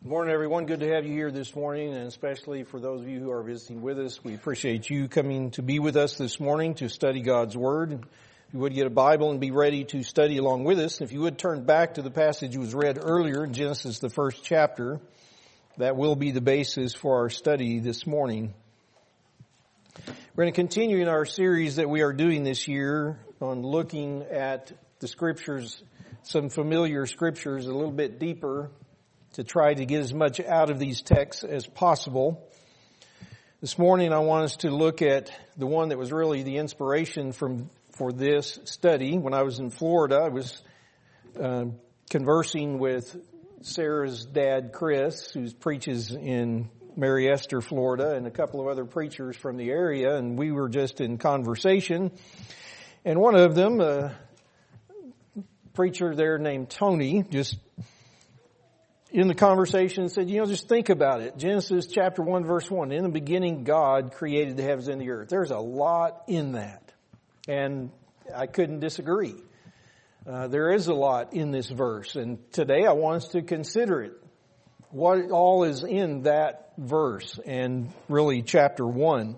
Good morning, everyone. Good to have you here this morning, and especially for those of you who are visiting with us. We appreciate you coming to be with us this morning to study God's Word. If you would get a Bible and be ready to study along with us. If you would turn back to the passage that was read earlier, Genesis, the first chapter, that will be the basis for our study this morning. We're going to continue in our series that we are doing this year on looking at the Scriptures, some familiar Scriptures a little bit deeper, to try to get as much out of these texts as possible. This morning I want us to look at the one that was really the inspiration for this study. When I was in Florida, I was conversing with Sarah's dad, Chris, who preaches in Mary Esther, Florida, and a couple of other preachers from the area, and we were just in conversation. And one of them, a preacher there named Tony, just in the conversation said, just think about it. Genesis chapter 1, verse 1. In the beginning, God created the heavens and the earth. There's a lot in that. And I couldn't disagree. There is a lot in this verse. And today I want us to consider it. What all is in that verse and really chapter 1.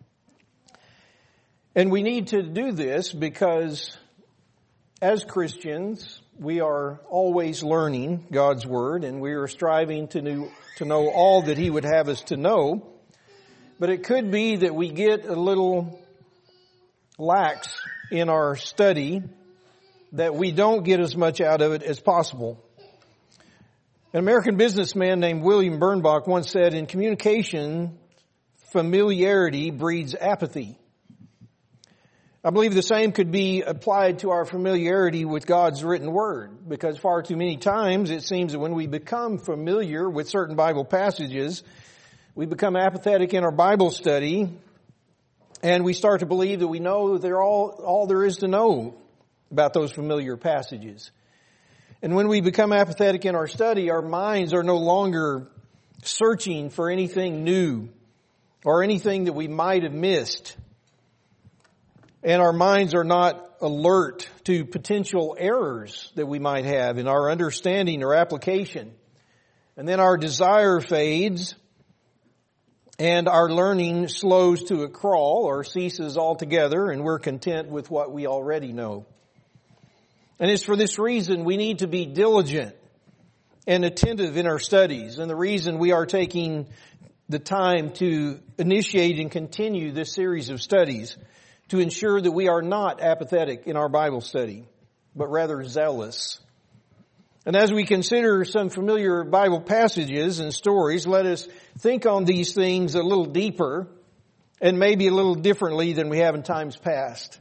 And we need to do this because as Christians, we are always learning God's Word, and we are striving to know all that He would have us to know. But it could be that we get a little lax in our study, that we don't get as much out of it as possible. An American businessman named William Bernbach once said, in communication, familiarity breeds apathy. I believe the same could be applied to our familiarity with God's written Word, because far too many times it seems that when we become familiar with certain Bible passages, we become apathetic in our Bible study, and we start to believe that we know they're all there is to know about those familiar passages. And when we become apathetic in our study, our minds are no longer searching for anything new or anything that we might have missed. And our minds are not alert to potential errors that we might have in our understanding or application. And then our desire fades and our learning slows to a crawl or ceases altogether, and we're content with what we already know. And it's for this reason we need to be diligent and attentive in our studies. And the reason we are taking the time to initiate and continue this series of studies, to ensure that we are not apathetic in our Bible study, but rather zealous. And as we consider some familiar Bible passages and stories, let us think on these things a little deeper and maybe a little differently than we have in times past.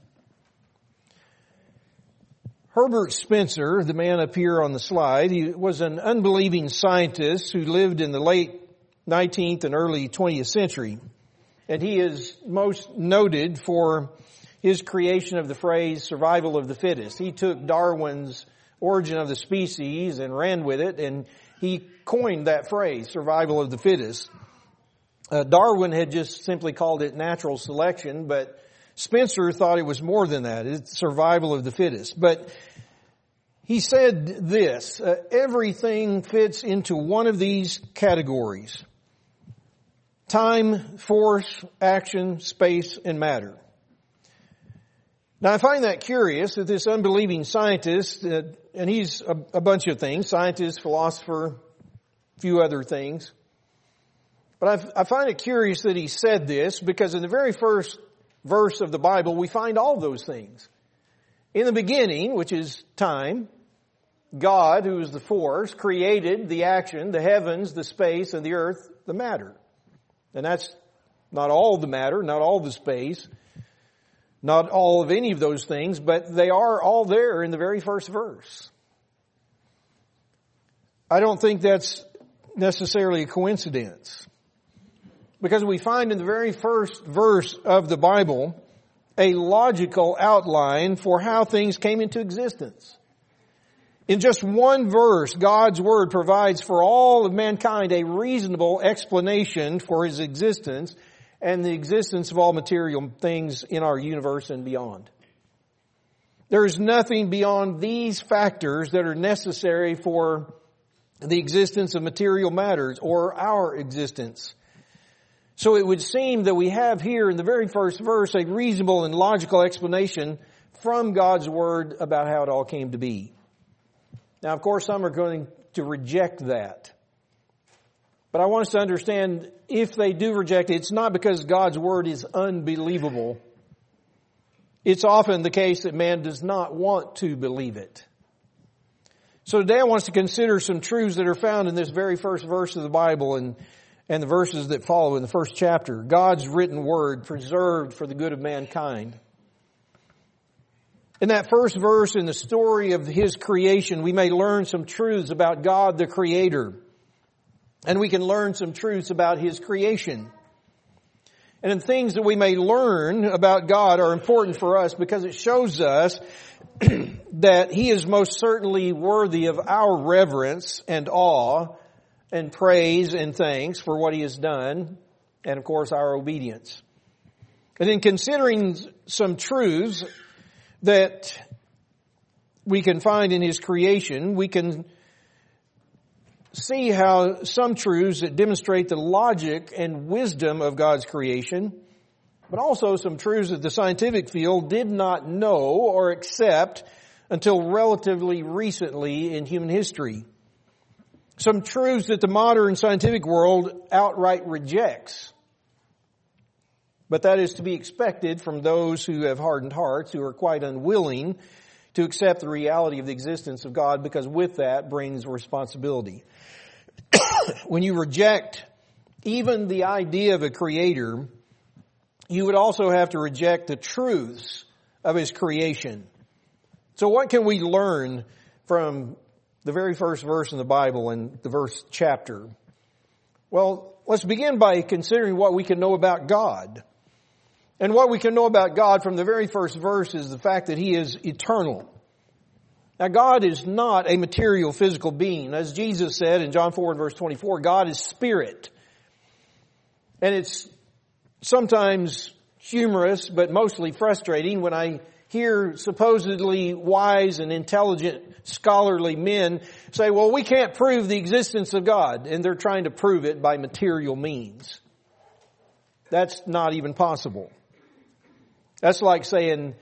Herbert Spencer, the man up here on the slide, he was an unbelieving scientist who lived in the late 19th and early 20th century. And he is most noted for his creation of the phrase survival of the fittest. He took Darwin's Origin of the Species and ran with it, and he coined that phrase, survival of the fittest. Darwin had just simply called it natural selection, but Spencer thought it was more than that. It's survival of the fittest. But he said this, everything fits into one of these categories: time, force, action, space, and matter. Now I find that curious that this unbelieving scientist, and he's a bunch of things, scientist, philosopher, a few other things. But I find it curious that he said this, because in the very first verse of the Bible we find all those things. In the beginning, which is time, God, who is the force, created the action, the heavens, the space, and the earth, the matter. And that's not all the matter, not all the space, not all of any of those things, but they are all there in the very first verse. I don't think that's necessarily a coincidence, because we find in the very first verse of the Bible a logical outline for how things came into existence. In just one verse, God's Word provides for all of mankind a reasonable explanation for His existence and the existence of all material things in our universe and beyond. There is nothing beyond these factors that are necessary for the existence of material matters or our existence. So it would seem that we have here in the very first verse a reasonable and logical explanation from God's Word about how it all came to be. Now, of course, some are going to reject that. But I want us to understand, if they do reject it, it's not because God's Word is unbelievable. It's often the case that man does not want to believe it. So today I want us to consider some truths that are found in this very first verse of the Bible and the verses that follow in the first chapter. God's written Word preserved for the good of mankind. In that first verse in the story of His creation, we may learn some truths about God the Creator. And we can learn some truths about His creation. And the things that we may learn about God are important for us because it shows us that He is most certainly worthy of our reverence and awe and praise and thanks for what He has done, and of course our obedience. And in considering some truths that we can find in His creation, we can see how some truths that demonstrate the logic and wisdom of God's creation, but also some truths that the scientific field did not know or accept until relatively recently in human history. Some truths that the modern scientific world outright rejects. But that is to be expected from those who have hardened hearts, who are quite unwilling to accept the reality of the existence of God, because with that brings responsibility. When you reject even the idea of a creator, you would also have to reject the truths of His creation. So what can we learn from the very first verse in the Bible and the first chapter? Well, let's begin by considering what we can know about God. And what we can know about God from the very first verse is the fact that He is eternal. Now, God is not a material physical being. As Jesus said in John 4 and verse 24, God is spirit. And it's sometimes humorous, but mostly frustrating when I hear supposedly wise and intelligent scholarly men say, well, we can't prove the existence of God. And they're trying to prove it by material means. That's not even possible. That's like saying,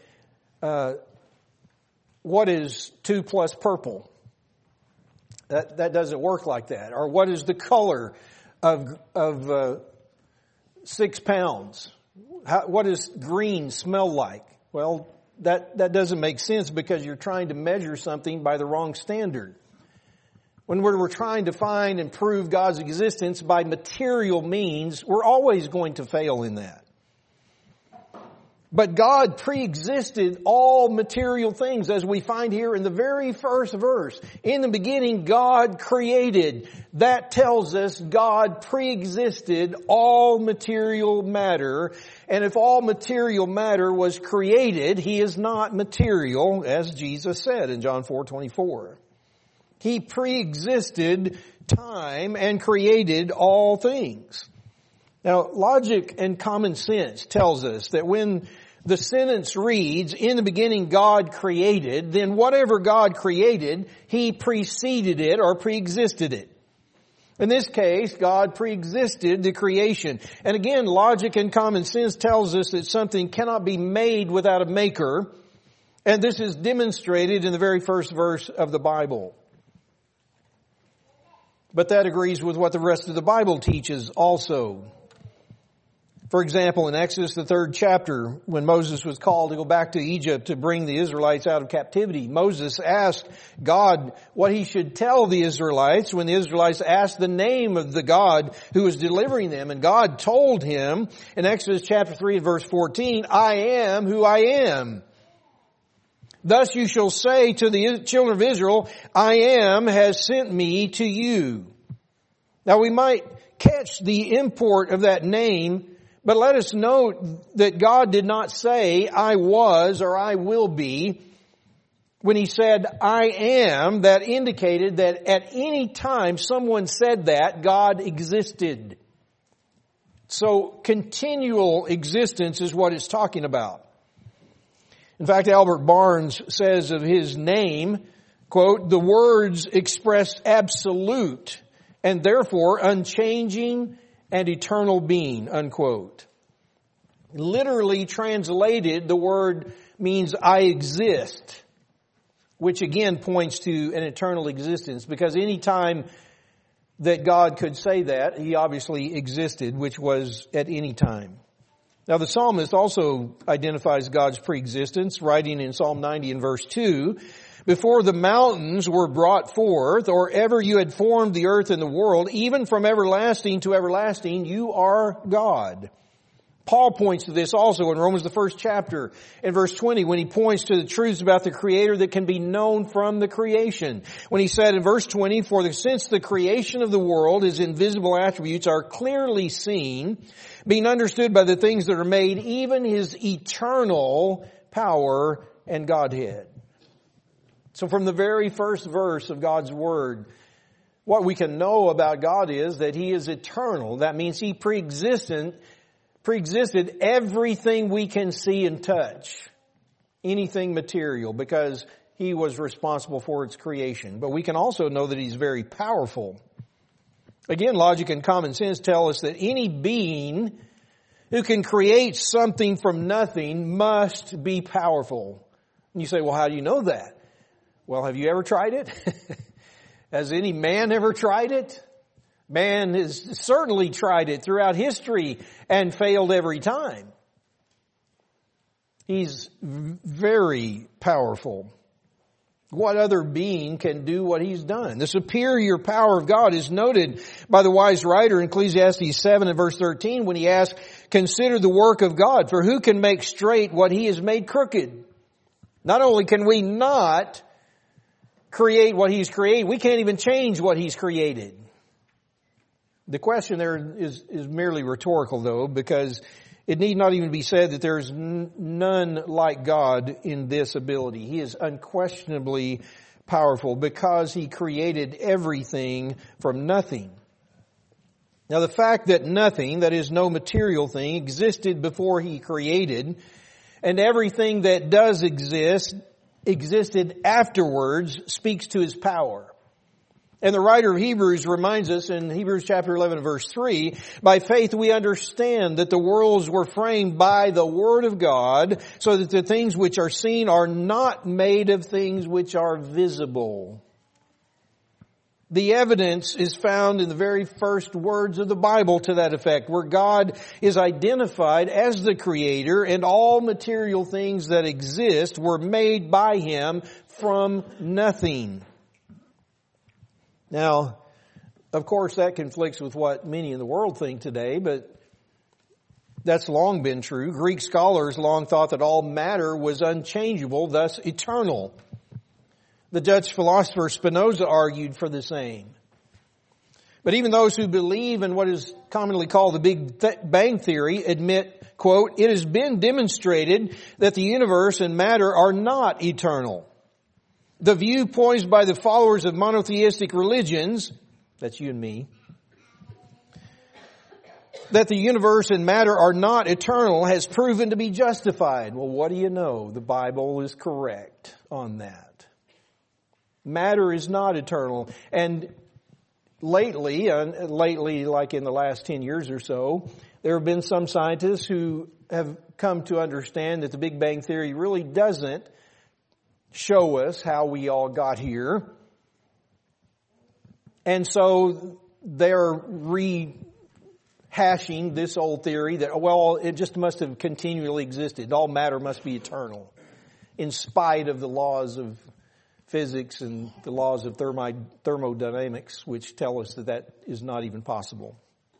what is 2 plus purple? That doesn't work like that. Or what is the color of 6 pounds? What does green smell like? Well, that doesn't make sense because you're trying to measure something by the wrong standard. When we're trying to find and prove God's existence by material means, we're always going to fail in that. But God pre-existed all material things, as we find here in the very first verse. In the beginning, God created. That tells us God pre-existed all material matter. And if all material matter was created, He is not material, as Jesus said in John 4:24. He pre-existed time and created all things. Now, logic and common sense tells us that when the sentence reads, in the beginning God created, then whatever God created, He preceded it or pre-existed it. In this case, God pre-existed the creation. And again, logic and common sense tells us that something cannot be made without a maker. And this is demonstrated in the very first verse of the Bible. But that agrees with what the rest of the Bible teaches also. For example, in Exodus, the 3rd chapter, when Moses was called to go back to Egypt to bring the Israelites out of captivity, Moses asked God what he should tell the Israelites when the Israelites asked the name of the God who was delivering them. And God told him in Exodus chapter 3 and verse 14, I am who I am. Thus you shall say to the children of Israel, I am has sent me to you. Now we might catch the import of that name, but let us note that God did not say, I was or I will be. When He said, I am, that indicated that at any time someone said that, God existed. So continual existence is what it's talking about. In fact, Albert Barnes says of His name, quote, the words expressed absolute and therefore unchanging and eternal being, unquote. Literally translated, the word means I exist, which again points to an eternal existence, because any time that God could say that, He obviously existed, which was at any time. Now the psalmist also identifies God's preexistence, writing in Psalm 90 and verse 2, before the mountains were brought forth, or ever you had formed the earth and the world, even from everlasting to everlasting, you are God. Paul points to this also in Romans the 1st chapter in verse 20 when he points to the truths about the Creator that can be known from the creation. When he said in verse 20, since the creation of the world, His invisible attributes are clearly seen, being understood by the things that are made, even His eternal power and Godhead. So from the very first verse of God's Word, what we can know about God is that He is eternal. That means He preexisted everything we can see and touch, anything material, because He was responsible for its creation. But we can also know that He's very powerful. Again, logic and common sense tell us that any being who can create something from nothing must be powerful. And you say, well, how do you know that? Well, have you ever tried it? Has any man ever tried it? Man has certainly tried it throughout history and failed every time. He's very powerful. What other being can do what He's done? The superior power of God is noted by the wise writer in Ecclesiastes 7 and verse 13 when he asks, consider the work of God, for who can make straight what He has made crooked? Not only can we not create what He's created, we can't even change what He's created. The question there is merely rhetorical, though, because it need not even be said that there is none like God in this ability. He is unquestionably powerful because He created everything from nothing. Now, the fact that nothing, that is no material thing, existed before He created, and everything that does exist existed afterwards, speaks to His power. And the writer of Hebrews reminds us in Hebrews chapter 11 verse 3, by faith we understand that the worlds were framed by the Word of God, so that the things which are seen are not made of things which are visible. The evidence is found in the very first words of the Bible to that effect, where God is identified as the Creator and all material things that exist were made by Him from nothing. Now, of course, that conflicts with what many in the world think today, but that's long been true. Greek scholars long thought that all matter was unchangeable, thus eternal. The Dutch philosopher Spinoza argued for the same. But even those who believe in what is commonly called the Big Bang Theory admit, quote, it has been demonstrated that the universe and matter are not eternal. The view poised by the followers of monotheistic religions, that's you and me, that the universe and matter are not eternal has proven to be justified. Well, what do you know? The Bible is correct on that. Matter is not eternal. And lately, like in the last 10 years or so, there have been some scientists who have come to understand that the Big Bang Theory really doesn't show us how we all got here. And so they're rehashing this old theory that, well, it just must have continually existed. All matter must be eternal, in spite of the laws of physics and the laws of thermodynamics, which tell us that that is not even possible.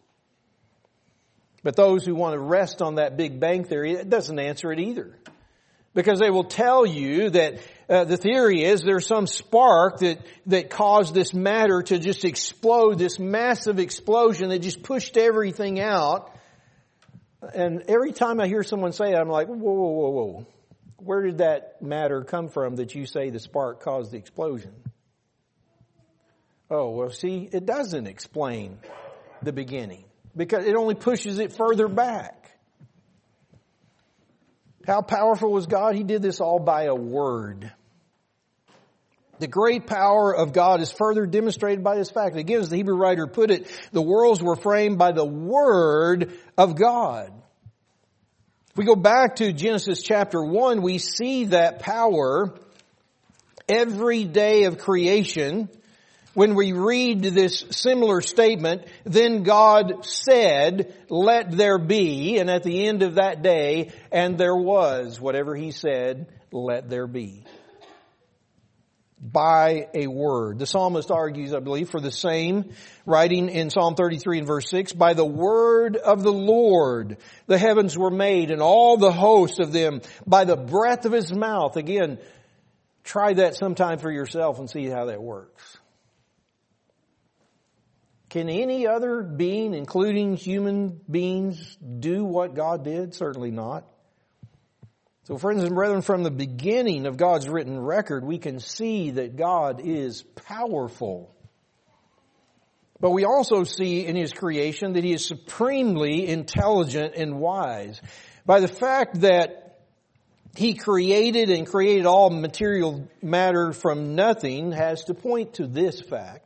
But those who want to rest on that Big Bang Theory, it doesn't answer it either. Because they will tell you that the theory is there's some spark that caused this matter to just explode, this massive explosion that just pushed everything out. And every time I hear someone say it, I'm like, whoa. Where did that matter come from that you say the spark caused the explosion? Oh, well, see, it doesn't explain the beginning because it only pushes it further back. How powerful was God? He did this all by a word. The great power of God is further demonstrated by this fact. Again, as the Hebrew writer put it, the worlds were framed by the Word of God. If we go back to Genesis chapter 1, we see that power every day of creation. When we read this similar statement, then God said, let there be, and at the end of that day, and there was, whatever He said, let there be. By a word. The psalmist argues, I believe, for the same, writing in Psalm 33 and verse 6, by the word of the Lord the heavens were made, and all the host of them by the breath of His mouth. Again, try that sometime for yourself and see how that works. Can any other being, including human beings, do what God did? Certainly not. So friends and brethren, from the beginning of God's written record, we can see that God is powerful. But we also see in His creation that He is supremely intelligent and wise. By the fact that He created all material matter from nothing has to point to this fact.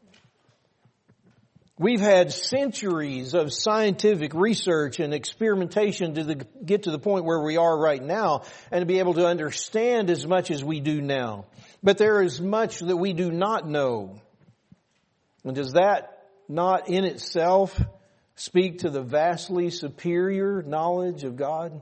We've had centuries of scientific research and experimentation to get to the point where we are right now and to be able to understand as much as we do now. But there is much that we do not know. And does that not in itself speak to the vastly superior knowledge of God?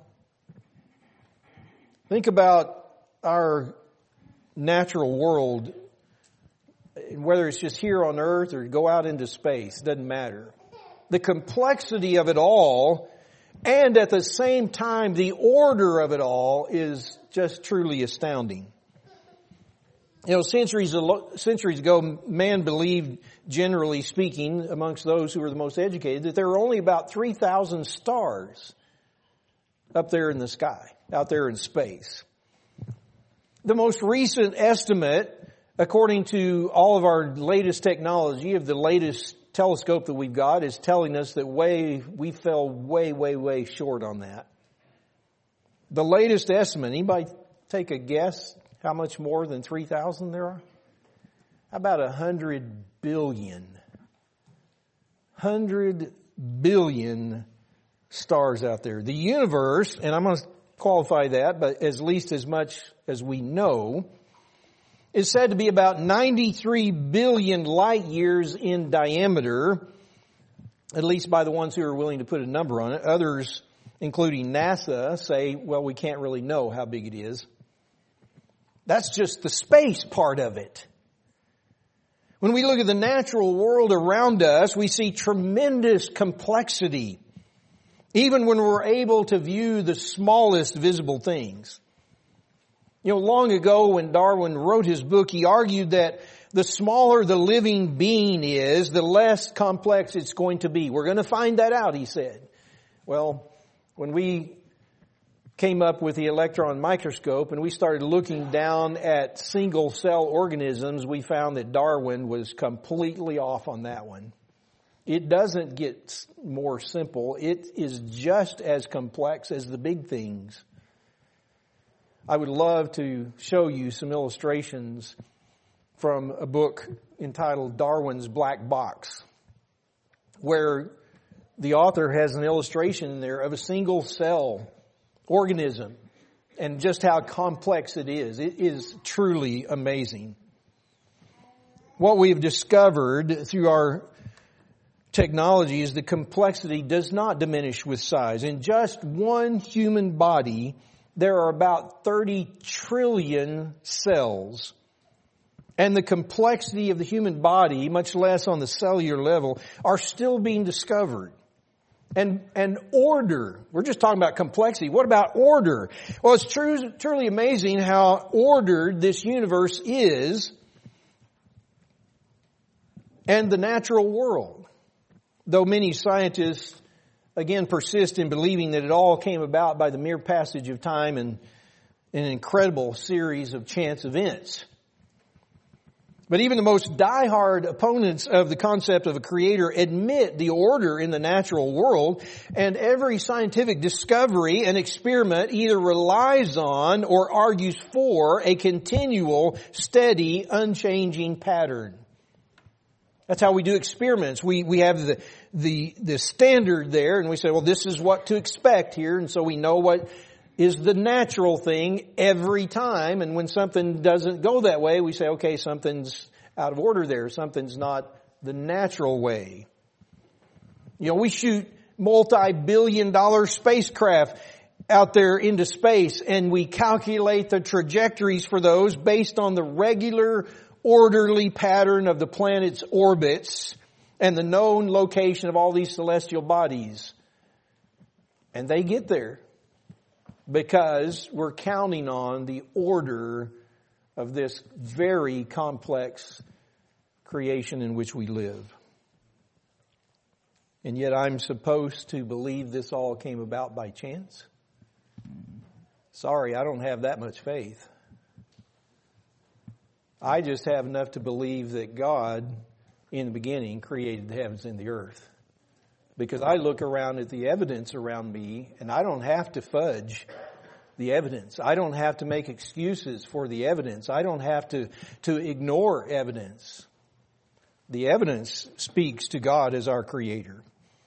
Think about our natural world. Whether it's just here on earth or go out into space, doesn't matter. The complexity of it all, and at the same time, the order of it all is just truly astounding. You know, centuries ago, man believed, generally speaking, amongst those who were the most educated, that there were only about 3,000 stars up there in the sky, out there in space. The most recent estimate, according to all of our latest technology of the latest telescope that we've got, is telling us that we fell way short on that. The latest estimate, anybody take a guess how much more than 3,000 there are? How about 100 billion? 100 billion stars out there. The universe, and I'm going to qualify that, but at least as much as we know, is said to be about 93 billion light years in diameter, at least by the ones who are willing to put a number on it. Others, including NASA, say, well, we can't really know how big it is. That's just the space part of it. When we look at the natural world around us, we see tremendous complexity, even when we're able to view the smallest visible things. You know, long ago when Darwin wrote his book, he argued that the smaller the living being is, the less complex it's going to be. We're going to find that out, he said. Well, when we came up with the electron microscope and we started looking down at single cell organisms, we found that Darwin was completely off on that one. It doesn't get more simple. It is just as complex as the big things. I would love to show you some illustrations from a book entitled Darwin's Black Box, where the author has an illustration in there of a single cell organism and just how complex it is. It is truly amazing. What we've discovered through our technology is the complexity does not diminish with size. In just one human body, there are about 30 trillion cells. And the complexity of the human body, much less on the cellular level, are still being discovered. And order. We're just talking about complexity. What about order? Well, it's truly amazing how ordered this universe is and the natural world. Though many scientists again persist in believing that it all came about by the mere passage of time and an incredible series of chance events. But even the most diehard opponents of the concept of a creator admit the order in the natural world, and every scientific discovery and experiment either relies on or argues for a continual, steady, unchanging pattern. That's how we do experiments. We have the standard there, and we say, well, this is what to expect here, and so we know what is the natural thing every time. And when something doesn't go that way, we say, okay, something's out of order there. Something's not the natural way. You know, we shoot multi-billion-dollar spacecraft out there into space, and we calculate the trajectories for those based on the regular, orderly pattern of the planet's orbits and the known location of all these celestial bodies. And they get there because we're counting on the order of this very complex creation in which we live. And yet I'm supposed to believe this all came about by chance? Sorry, I don't have that much faith. I just have enough to believe that God, in the beginning, created the heavens and the earth. Because I look around at the evidence around me, and I don't have to fudge the evidence. I don't have to make excuses for the evidence. I don't have to ignore evidence. The evidence speaks to God as our Creator.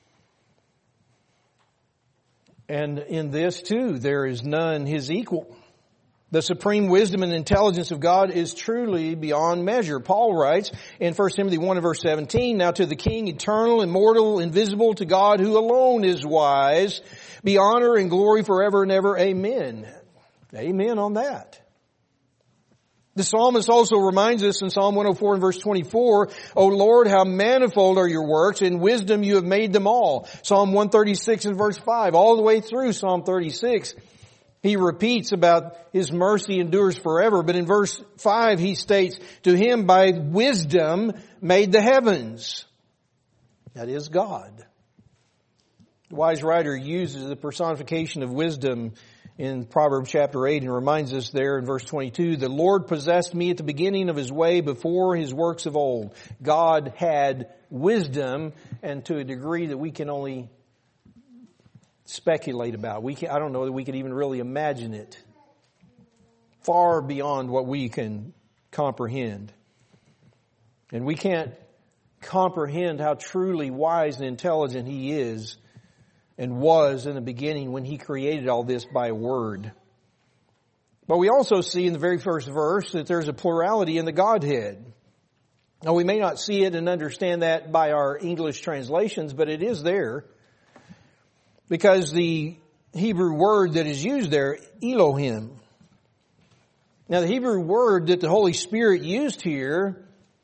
And in this too, there is none His equal. The supreme wisdom and intelligence of God is truly beyond measure. Paul writes in 1 Timothy 1 and verse 17, now to the King, eternal, immortal, invisible, to God who alone is wise, be honor and glory forever and ever. Amen. Amen on that. The psalmist also reminds us in Psalm 104 and verse 24, O Lord, how manifold are your works, in wisdom you have made them all. Psalm 136 and verse 5, all the way through Psalm 36. He repeats about His mercy endures forever. But in verse 5 he states, to Him by wisdom made the heavens. That is God. The wise writer uses the personification of wisdom in Proverbs chapter 8 and reminds us there in verse 22, the Lord possessed me at the beginning of His way before His works of old. God had wisdom, and to a degree that we can only speculate about. I don't know that we could even really imagine it. Far beyond what we can comprehend. And we can't comprehend how truly wise and intelligent He is and was in the beginning when He created all this by word. But we also see in the very first verse that there's a plurality in the Godhead. Now we may not see it and understand that by our English translations, but it is there. Because the Hebrew word that is used there, Elohim. Now the Hebrew word that the Holy Spirit used here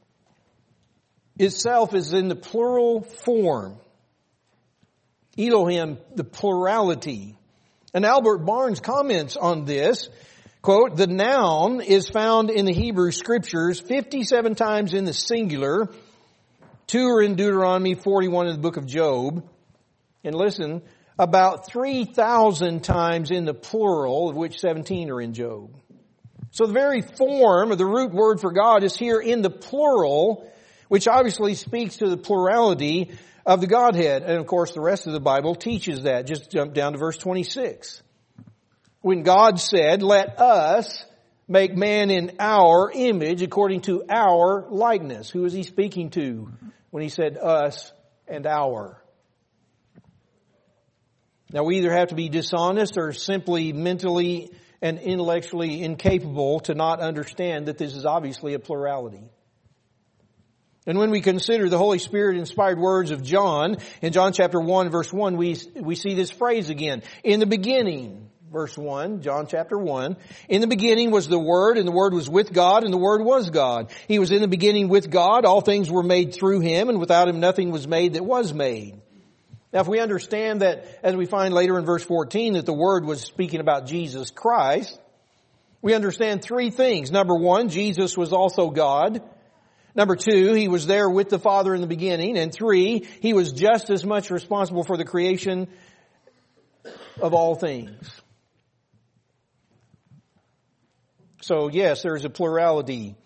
itself is in the plural form. Elohim, the plurality. And Albert Barnes comments on this, quote, the noun is found in the Hebrew Scriptures 57 times in the singular, 2 are in Deuteronomy, 41 in the book of Job. And listen, about 3,000 times in the plural, of which 17 are in Job. So the very form of the root word for God is here in the plural, which obviously speaks to the plurality of the Godhead. And of course the rest of the Bible teaches that. Just jump down to verse 26. When God said, let us make man in our image according to our likeness. Who is He speaking to when He said us and our? Now we either have to be dishonest or simply mentally and intellectually incapable to not understand that this is obviously a plurality. And when we consider the Holy Spirit inspired words of John, in John chapter 1 verse 1, we see this phrase again. In the beginning, verse 1, John chapter 1, in the beginning was the Word, and the Word was with God, and the Word was God. He was in the beginning with God. All things were made through Him, and without Him nothing was made that was made. Now if we understand that, as we find later in verse 14, that the Word was speaking about Jesus Christ, we understand three things. Number one, Jesus was also God. Number two, He was there with the Father in the beginning. And three, He was just as much responsible for the creation of all things. So yes, there is a plurality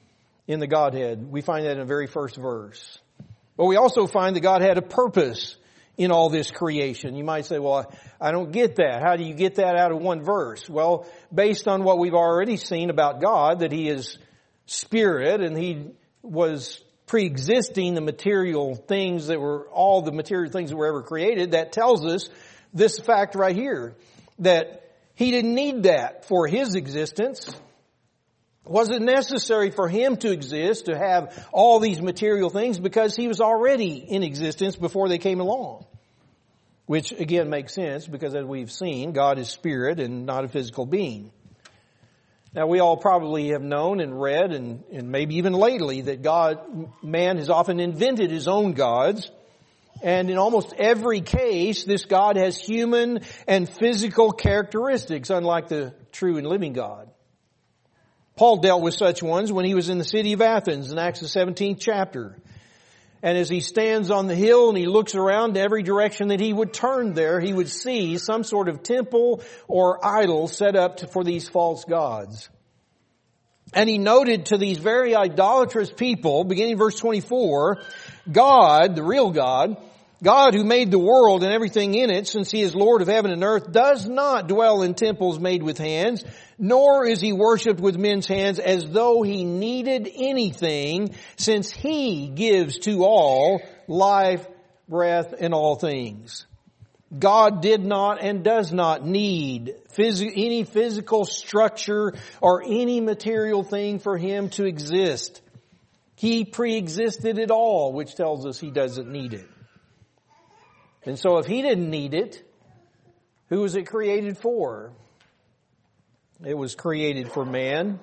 in the Godhead. We find that in the very first verse. But we also find that God had a purpose in all this creation. You might say, well, I don't get that. How do you get that out of one verse? Well, based on what we've already seen about God, that He is Spirit and He was pre-existing the material things that were, all the material things that were ever created, that tells us this fact right here, that He didn't need that for His existence. It wasn't necessary for Him to exist, to have all these material things, because He was already in existence before they came along. Which again makes sense, because as we've seen, God is spirit and not a physical being. Now we all probably have known and read, and maybe even lately, that man has often invented his own gods. And in almost every case, this God has human and physical characteristics, unlike the true and living God. Paul dealt with such ones when he was in the city of Athens in Acts the 17th chapter. And as he stands on the hill and he looks around to every direction that he would turn there, he would see some sort of temple or idol set up for these false gods. And he noted to these very idolatrous people, beginning in verse 24, God, the real God, God who made the world and everything in it, since He is Lord of heaven and earth, does not dwell in temples made with hands, nor is He worshipped with men's hands as though He needed anything, since He gives to all life, breath, and all things. God did not and does not need any physical structure or any material thing for Him to exist. He pre-existed it all, which tells us He doesn't need it. And so if He didn't need it, who was it created for? It was created for man.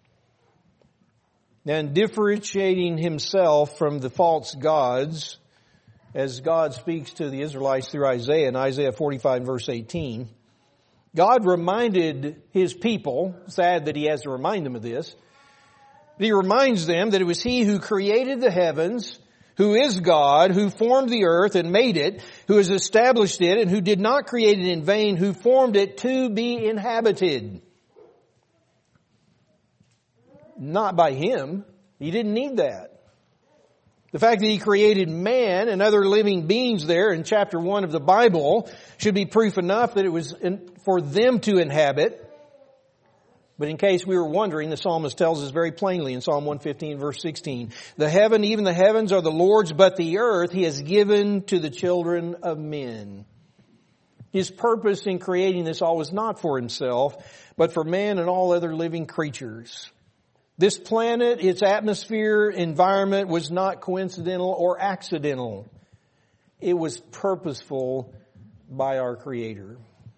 And differentiating Himself from the false gods, as God speaks to the Israelites through Isaiah in Isaiah 45 verse 18, God reminded His people, sad that He has to remind them of this, but He reminds them that it was He who created the heavens, who is God, who formed the earth and made it, who has established it, and who did not create it in vain, who formed it to be inhabited. Not by Him. He didn't need that. The fact that He created man and other living beings there in chapter 1 of the Bible should be proof enough that it was for them to inhabit. But in case we were wondering, the psalmist tells us very plainly in Psalm 115 verse 16, the heaven, even the heavens are the Lord's, but the earth He has given to the children of men. His purpose in creating this all was not for Himself, but for man and all other living creatures. This planet, its atmosphere, environment was not coincidental or accidental. It was purposeful by our Creator.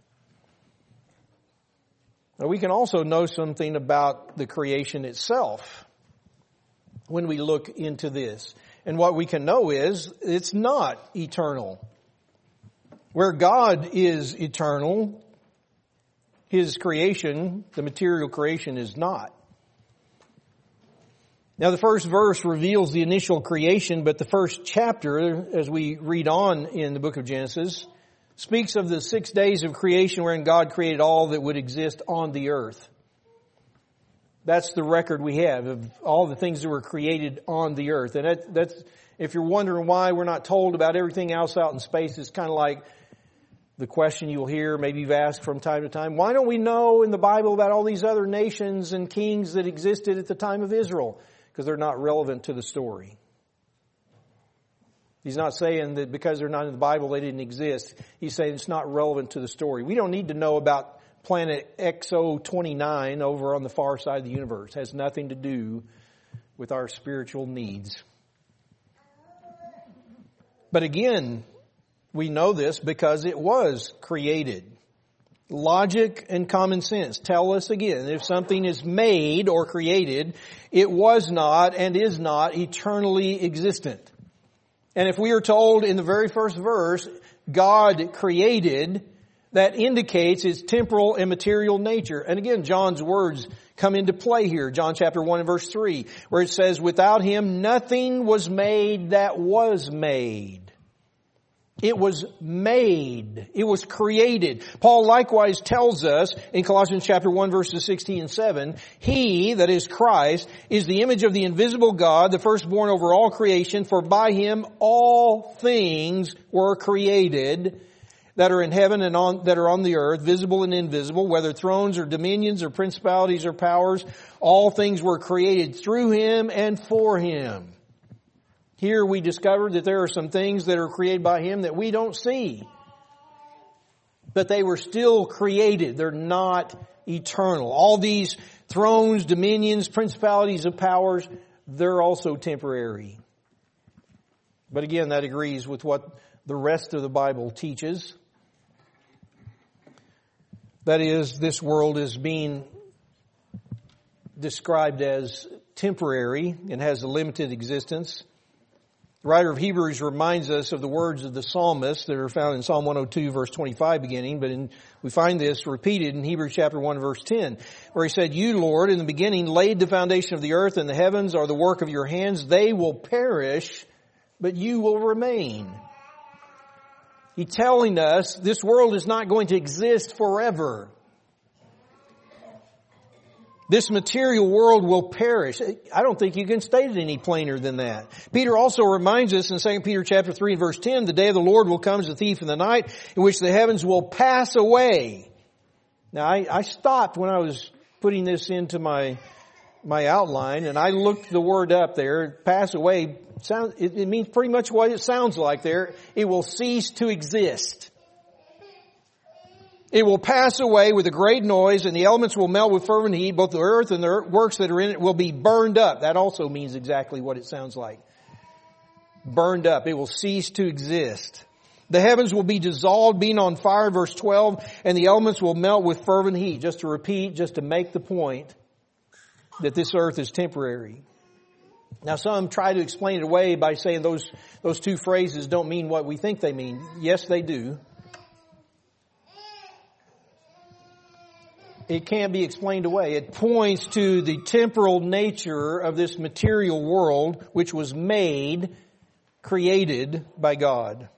Now we can also know something about the creation itself when we look into this. And what we can know is it's not eternal. Where God is eternal, His creation, the material creation, is not. Now the first verse reveals the initial creation, but the first chapter, as we read on in the book of Genesis, speaks of the 6 days of creation wherein God created all that would exist on the earth. That's the record we have of all the things that were created on the earth. And that's, if you're wondering why we're not told about everything else out in space, it's kind of like the question you'll hear, maybe you've asked from time to time, why don't we know in the Bible about all these other nations and kings that existed at the time of Israel? Because they're not relevant to the story. He's not saying that because they're not in the Bible they didn't exist. He's saying it's not relevant to the story. We don't need to know about planet XO29 over on the far side of the universe. It has nothing to do with our spiritual needs. But again, we know this because it was created. Logic and common sense tell us again, if something is made or created, it was not and is not eternally existent. And if we are told in the very first verse, God created, that indicates His temporal and material nature. And again, John's words come into play here. John chapter 1 and verse 3, where it says, without Him nothing was made that was made. It was made. It was created. Paul likewise tells us in Colossians chapter 1 verses 16 and 7, He, that is Christ, is the image of the invisible God, the firstborn over all creation, for by Him all things were created that are in heaven and that are on the earth, visible and invisible, whether thrones or dominions or principalities or powers, all things were created through Him and for Him. Here we discovered that there are some things that are created by Him that we don't see. But they were still created. They're not eternal. All these thrones, dominions, principalities and powers, they're also temporary. But again, that agrees with what the rest of the Bible teaches. That is, this world is being described as temporary and has a limited existence. The writer of Hebrews reminds us of the words of the psalmist that are found in Psalm 102 verse 25 beginning, but we find this repeated in Hebrews chapter 1 verse 10, where he said, You, Lord, in the beginning laid the foundation of the earth, and the heavens are the work of your hands. They will perish, but you will remain. He's telling us this world is not going to exist forever. This material world will perish. I don't think you can state it any plainer than that. Peter also reminds us in 2 Peter chapter 3 and verse 10, the day of the Lord will come as a thief in the night, in which the heavens will pass away. Now, I stopped when I was putting this into my outline, and I looked the word up there. Pass away, it means pretty much what it sounds like there. It will cease to exist. It will pass away with a great noise, and the elements will melt with fervent heat. Both the earth and the works that are in it will be burned up. That also means exactly what it sounds like. Burned up. It will cease to exist. The heavens will be dissolved, being on fire, verse 12, and the elements will melt with fervent heat. Just to repeat, just to make the point that this earth is temporary. Now some try to explain it away by saying those two phrases don't mean what we think they mean. Yes, they do. It can't be explained away. It points to the temporal nature of this material world, which was made, created by God.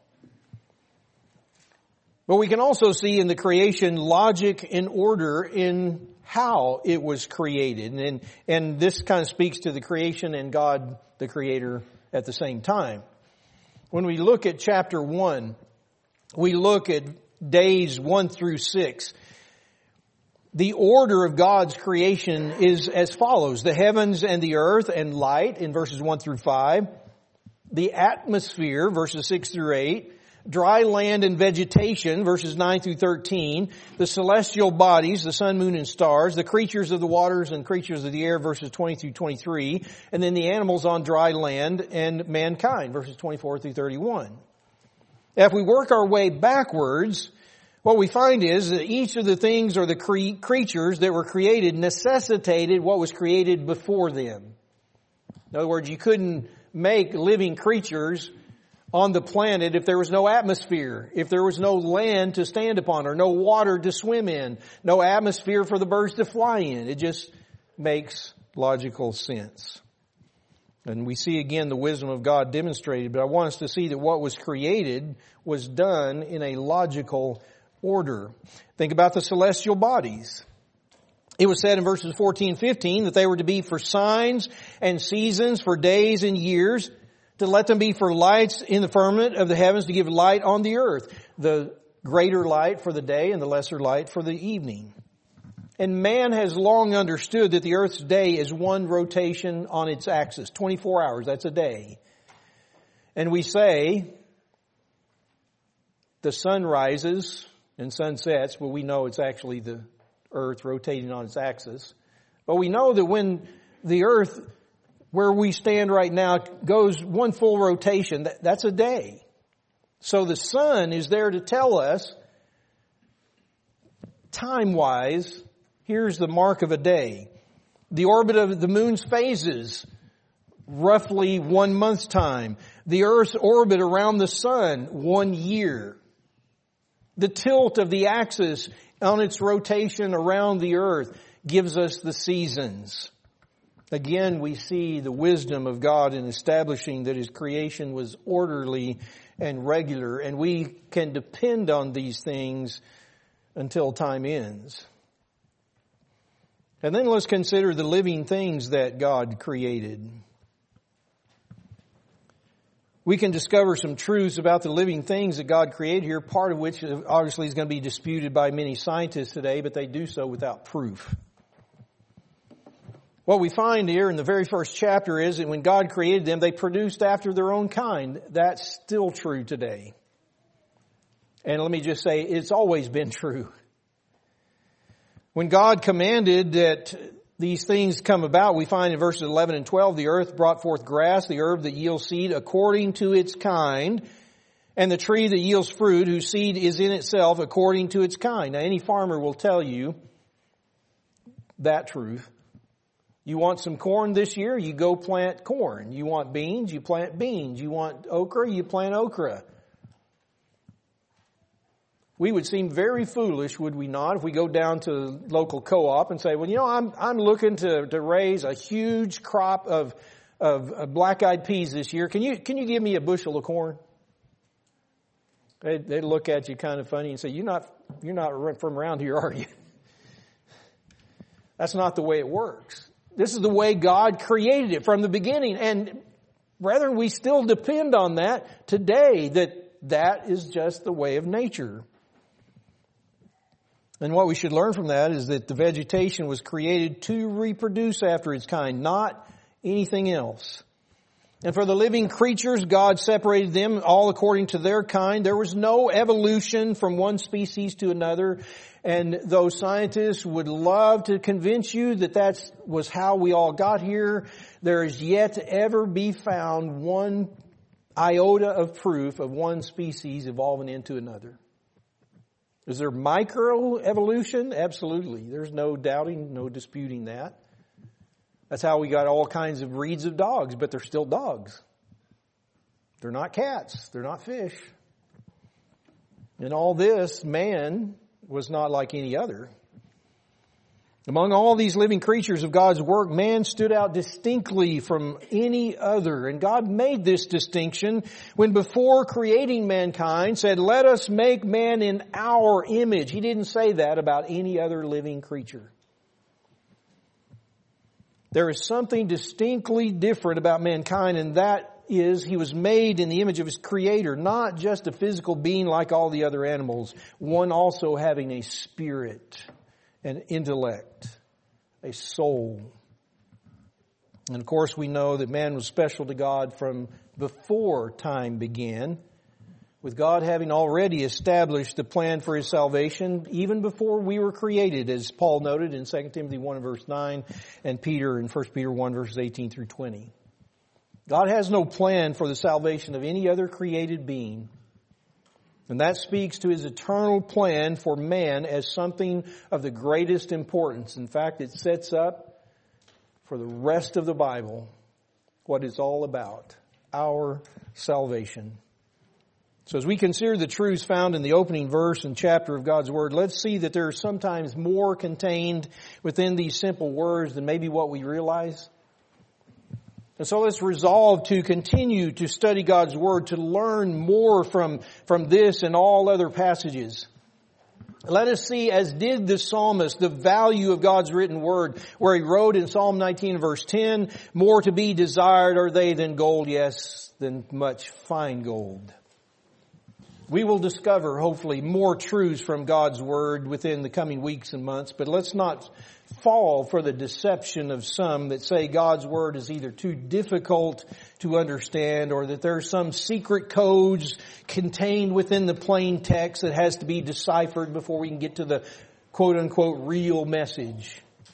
But we can also see in the creation logic and order in how it was created. And this kind of speaks to the creation and God, the Creator, at the same time. When we look at chapter 1, we look at days 1 through 6. The order of God's creation is as follows. The heavens and the earth and light in verses 1 through 5. The atmosphere, verses 6 through 8. Dry land and vegetation, verses 9 through 13. The celestial bodies, the sun, moon, and stars. The creatures of the waters and creatures of the air, verses 20 through 23. And then the animals on dry land and mankind, verses 24 through 31. Now, if we work our way backwards, what we find is that each of the things or the creatures that were created necessitated what was created before them. In other words, you couldn't make living creatures on the planet if there was no atmosphere, if there was no land to stand upon or no water to swim in, no atmosphere for the birds to fly in. It just makes logical sense. And we see again the wisdom of God demonstrated, but I want us to see that what was created was done in a logical order. Think about the celestial bodies. It was said in verses 14 and 15 that they were to be for signs and seasons, for days and years, to let them be for lights in the firmament of the heavens, to give light on the earth. The greater light for the day and the lesser light for the evening. And man has long understood that the earth's day is one rotation on its axis. 24 hours, that's a day. And we say the sun rises and sun sets, but we know it's actually the earth rotating on its axis. But we know that when the earth, where we stand right now, goes one full rotation, that's a day. So the sun is there to tell us, time-wise, here's the mark of a day. The orbit of the moon's phases, roughly 1 month's time. The earth's orbit around the sun, 1 year. The tilt of the axis on its rotation around the earth gives us the seasons. Again, we see the wisdom of God in establishing that His creation was orderly and regular, and we can depend on these things until time ends. And then let's consider the living things that God created. We can discover some truths about the living things that God created here, part of which obviously is going to be disputed by many scientists today, but they do so without proof. What we find here in the very first chapter is that when God created them, they produced after their own kind. That's still true today. And let me just say, it's always been true. When God commanded that these things come about, we find in verses 11 and 12, the earth brought forth grass, the herb that yields seed according to its kind, and the tree that yields fruit, whose seed is in itself according to its kind. Now, any farmer will tell you that truth. You want some corn this year, you go plant corn. You want beans, you plant beans. You want okra, you plant okra. We would seem very foolish, would we not, if we go down to local co-op and say, well, you know, I'm looking to raise a huge crop of black-eyed peas this year. Can you give me a bushel of corn? They'd look at you kind of funny and say, you're not from around here, are you? That's not the way it works. This is the way God created it from the beginning. And brethren, we still depend on that today, that is just the way of nature. And what we should learn from that is that the vegetation was created to reproduce after its kind, not anything else. And for the living creatures, God separated them all according to their kind. There was no evolution from one species to another. And though scientists would love to convince you that was how we all got here, there is yet to ever be found one iota of proof of one species evolving into another. Is there microevolution? Absolutely. There's no doubting, no disputing that. That's how we got all kinds of breeds of dogs, but they're still dogs. They're not cats. They're not fish. In all this, man was not like any other. Among all these living creatures of God's work, man stood out distinctly from any other. And God made this distinction when before creating mankind said, let us make man in our image. He didn't say that about any other living creature. There is something distinctly different about mankind, and that is he was made in the image of his Creator, not just a physical being like all the other animals, one also having a spirit, an intellect, a soul. And of course we know that man was special to God from before time began, with God having already established the plan for His salvation even before we were created, as Paul noted in 2 Timothy 1 verse 9 and Peter in 1 Peter 1 verses 18 through 20. God has no plan for the salvation of any other created being. And that speaks to His eternal plan for man as something of the greatest importance. In fact, it sets up for the rest of the Bible what it's all about, our salvation. So as we consider the truths found in the opening verse and chapter of God's Word, let's see that there is sometimes more contained within these simple words than maybe what we realize. And so let's resolve to continue to study God's Word, to learn more from this and all other passages. Let us see, as did the psalmist, the value of God's written Word, where he wrote in Psalm 19 verse 10, more to be desired are they than gold, yes, than much fine gold. We will discover, hopefully, more truths from God's Word within the coming weeks and months, but let's not fall for the deception of some that say God's Word is either too difficult to understand or that there's some secret codes contained within the plain text that has to be deciphered before we can get to the quote-unquote real message.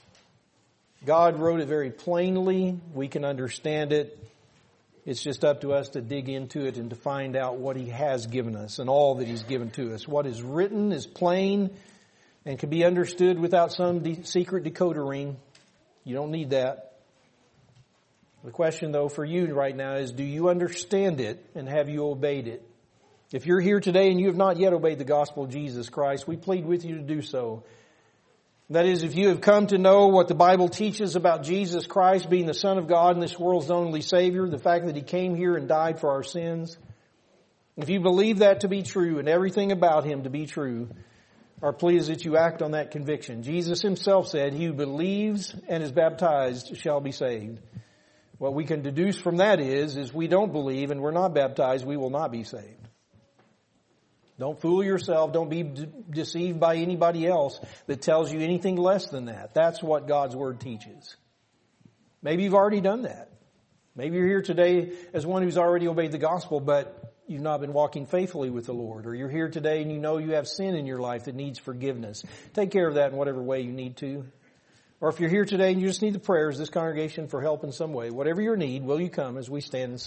God wrote it very plainly. We can understand it. It's just up to us to dig into it and to find out what He has given us and all that He's given to us. What is written is plain and can be understood without some secret decoder ring. You don't need that. The question, though, for you right now is, do you understand it and have you obeyed it? If you're here today and you have not yet obeyed the gospel of Jesus Christ, we plead with you to do so. That is, if you have come to know what the Bible teaches about Jesus Christ being the Son of God and this world's only Savior, the fact that He came here and died for our sins, if you believe that to be true and everything about Him to be true, our plea is that you act on that conviction. Jesus Himself said, "He who believes and is baptized shall be saved." What we can deduce from that is we don't believe and we're not baptized, we will not be saved. Don't fool yourself. Don't be deceived by anybody else that tells you anything less than that. That's what God's Word teaches. Maybe you've already done that. Maybe you're here today as one who's already obeyed the gospel, but you've not been walking faithfully with the Lord. Or you're here today and you know you have sin in your life that needs forgiveness. Take care of that in whatever way you need to. Or if you're here today and you just need the prayers of this congregation for help in some way, whatever your need, will you come as we stand and